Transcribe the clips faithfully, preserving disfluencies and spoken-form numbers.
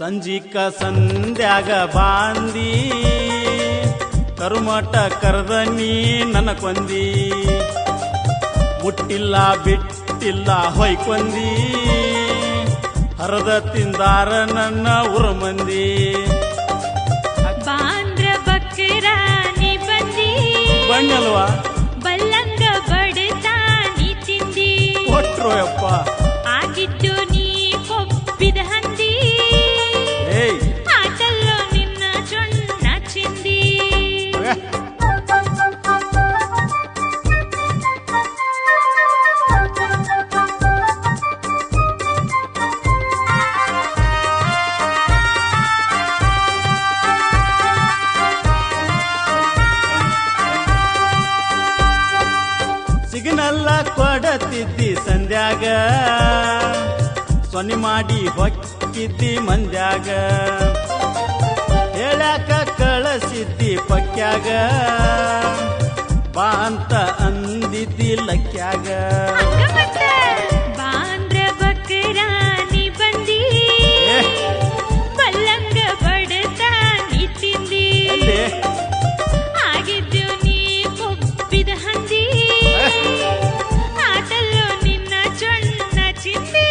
ಸಂಜಿಕ ಸಂಧ್ಯಾಗ ಬಾಂದಿ ಕರುಮಟ ಕರೆದ ನೀ ನನ್ನ ಕೊಂದಿ ಮುಟ್ಟಿಲ್ಲ ಬಿಟ್ಟಿಲ್ಲ ಹೊಯ್ಕೊಂದಿ ಹರದ ತಿಂದಾರ ನನ್ನ ಉರ ಮಂದಿ ಬಾಂದ್ರ ಬಕ್ಕರ ನೀ ಬಂದಿ ಬಣ್ಣಲ್ವಾ ಬಲ್ಲಂಗ ಬಡತಾ ನೀ ತಿಂದಿ ಕೊಟ್ರು ಯಪ್ಪ ಆಗಿದ್ದು ನೀ ಕೊಬ್ಬಿದ ಹಂದಿ ಏಯ್ ಆಟಲ್ಲೋ ನಿನ್ನ ಚೊಣ್ಣ ಚಿಂದಿ ಸಿಗ್ನಲ್ಲ ಕೊಡತಿದ್ದಿ ಸಂಧ್ಯಾಗ ಸೊನ್ನೆ ಮಾಡಿ ಹೊಕ್ಕಿದ್ದಿ ಮಂದ್ಯಾಗ ಹೇಳಾಕ ಕಳಸಿದ್ದಿ ಪಕ್ಯಾಗ ಬಾ ಅಂತ ಅಂದಿದ್ದಿ ಲಕ್ಯಾಗ ಬಾಂದ್ರ ಬಕ್ಕರ ನೀ ಬಂದಿ ಬಲ್ಲಂಗ ಬಡತಾ ನೀ ತಿಂದಿ ಆಗಿದ್ದು ನೀ ಕೊಬ್ಬಿದ ಹಂದಿ ಆಟಲ್ಲೋ ನಿನ್ನ ಚೊಣ್ಣ ಚಿಂದಿ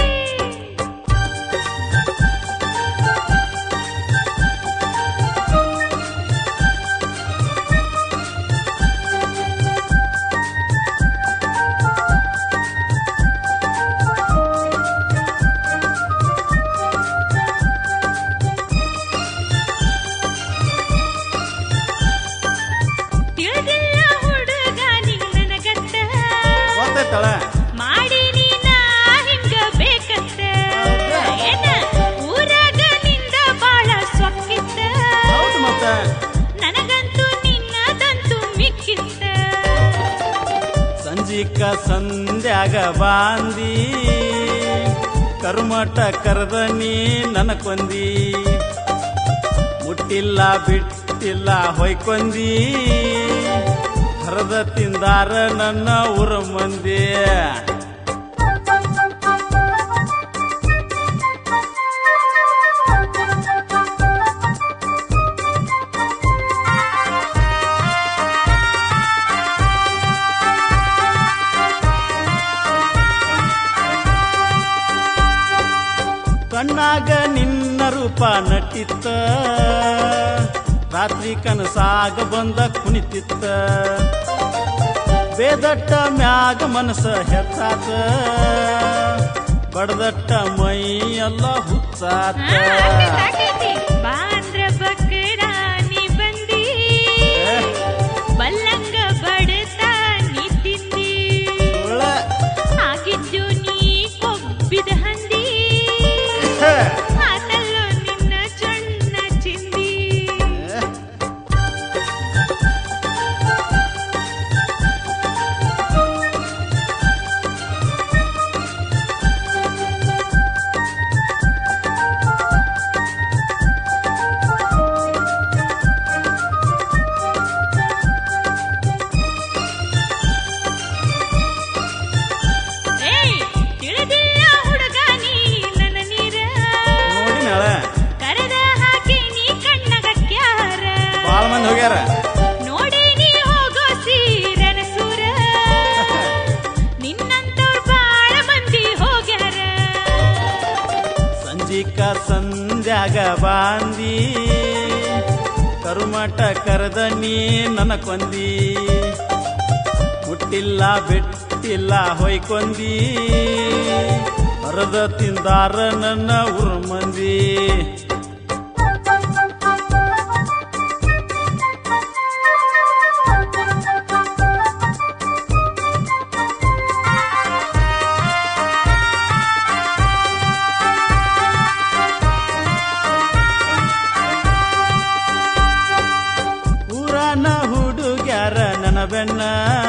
ತಿಳಿದಿಲ್ಲ ಹುಡುಗ ನಿಂಗ್ ನನಗತ್ತ ಗೊತ್ತಾಯ್ತಳ ಮಾಡಿ ನೀನ ಹಿಂಗ ಬೇಕತ್ತ ಏನ ಊರಾಗ ನಿಂದ ಬಾಳ ಸೊಕ್ಕಿತ್ತ ಹೌದು ಮತ್ತ ನನಗಂತೂ ನಿನ್ನದಂತೂ ಮಿಕ್ಕಿತ್ತ ಸಂಜಿಕ ಸಂಧ್ಯಾಗ ಬಾಂದಿ ಕರುಮಟ ಕರೆದ ನೀ ನನ್ನ ಕೊಂದಿ ಮುಟ್ಟಿಲ್ಲ ಬಿಟ್ಟಿಲ್ಲ ಹೊಯ್ಕೊಂದಿ ಹರದ ತಿಂದಾರ ನನ್ನ ಊರ ಮಂದಿ ಕಣ್ಣಾಗ ನಿನ್ನ ರೂಪ ನಟಿತ್ತ ರಾತ್ರಿ ಕನಸಾಗ ಬಂದ ಕುಣಿತಿತ್ತ ಬೇದಟ್ಟ ಮ್ಯಾಗ ಮನಸ ಹೆತ್ತಾತ ಬಡದಟ್ಟ ಮೈ ಎಲ್ಲ ಹುಚ್ಚಾತ ಬಾಂದ್ರ ಬಕ್ಕರ ನೀ ಬಂದಿ ಬಲ್ಲಂಗ ಬಡತಾ ನೀ ತಿಂದಿ ಆಗಿದ್ದು ನೀ ಕೊಬ್ಬಿದ ಹಂದಿ ಆಟಲ್ಲೋ ನಿನ್ನ ಚೊಣ್ಣ ಚಿಂದಿ ಏಯ್ ತಿಳಿದಿಲ್ಲ ಹುಡುಗ ನೀ ನನ್ನ ನೀರ ನೋಡಿನಳ ಕರೆದ ಹಾಕಿ ನೀ ಕಣ್ಣಗ ಕ್ಯಾರ ಬಾಳ ಮಂದಿ ಹೋಗ್ಯಾರ ನೋಡಿ ನೀ ಹೋಗೋ ಸೀರನ ಸೂರ ನಿನ್ನಂತವ್ರು ಬಾಳ ಮಂದಿ ಹೋಗ್ಯಾರ ಸಂಜಿಕ ಸಂಧ್ಯಾಗ ಬಾಂದಿ ಕರುಮಟ ಕರೆದ ನೀ ನನ್ನ ಕೊಂದಿ ಮುಟ್ಟಿಲ್ಲ ಬಿಟ್ಟಿಲ್ಲ ಹೊಯ್ಕೊಂದಿ ಹರದ ತಿಂದಾರ ನನ್ನ ಊರ ಮಂದಿ ಊರನ ಹುಡುಗ್ಯಾರ ನನ್ನ ಬೆನ್ನ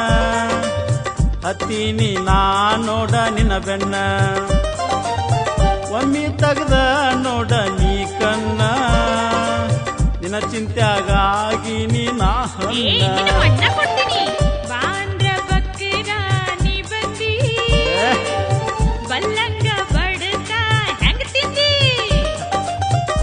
ಹತ್ತೀನಿ ನಾ ನೋಡ ನಿನ್ನ ಬೆನ್ನ ಒಮ್ಮಿ ತಗದ ನೋಡ ನೀ ಕನ್ನ ನಿನ್ನ ಚಿಂತ್ಯಾಗಾಗಿ ನೀ ನಾ ಏ ನಿನ್ನ ಮಣ್ಣ ಕೊಡ್ತೀನಿ ಬಾಂದ್ರ ಬಕ್ಕರ ನೀ ಬಂದಿ ಬಲ್ಲಂಗ ಬಡತಾ ಹೆಂಗ ತಿಂದಿ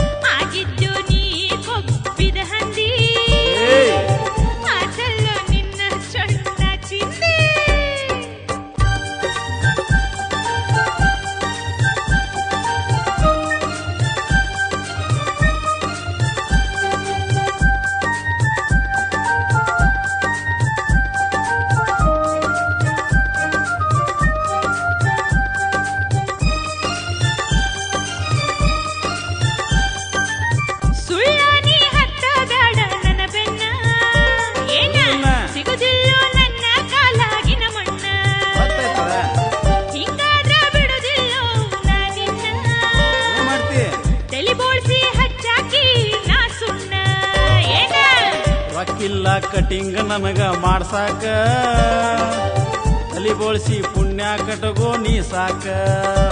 ರೊಕ್ಕಿಲ್ಲ ಕಟಿಂಗ್ ನನಗ ಮಾಡ್ಸಾಕ ತಲಿ ಬೋಳ್ಸಿ ಪುಣ್ಯ ಕಟಗೋ ನೀ ಸಾಕ